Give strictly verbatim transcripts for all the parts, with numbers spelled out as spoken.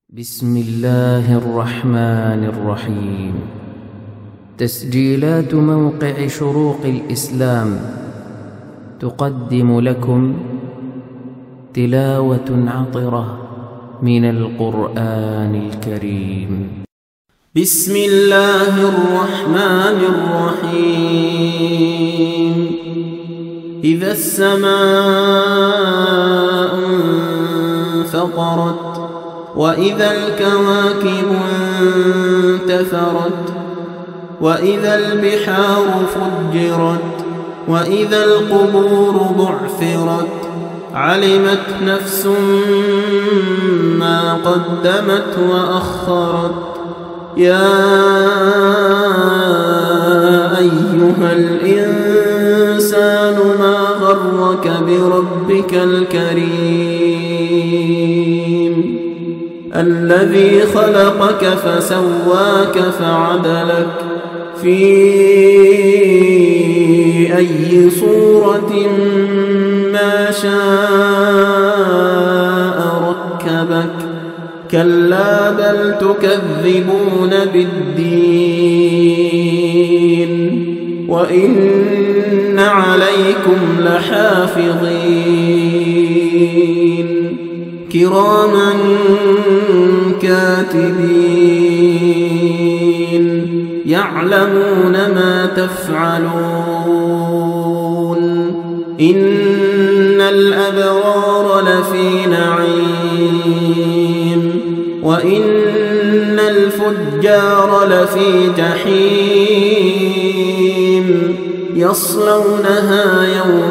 بسم الله الرحمن الرحيم. تسجيلات موقع شروق الإسلام تقدم لكم تلاوة عطرة من القرآن الكريم. بسم الله الرحمن الرحيم. إذا السماء انفطرت وإذا الكواكب انتثرت وإذا البحار فجرت وإذا القبور بعثرت علمت نفس ما قدمت وأخرت. يا أيها الإنسان ما غرك بربك الكريم الذي خلقك فسواك فعدلك في أي صورة ما شاء ركبك. كلا بل تكذبون بالدين وإن عليكم لحافظين كراما كاتبين يعلمون ما تفعلون. إن الأبرار لفي نعيم وإن الفجار لفي جحيم يصلونها يوم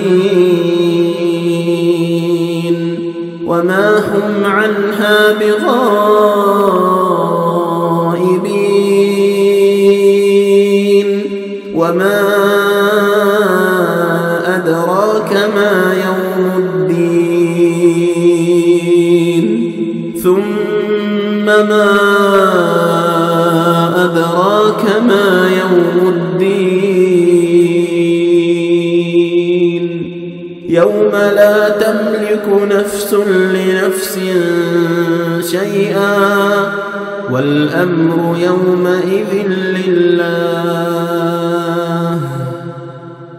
الدين وما هم عنها بغائبين. وما أدراك ما يوم الدين ثم ما أدراك ما يوم الدين يوم لا تملك نفس لنفس شيئا والأمر يومئذ لله.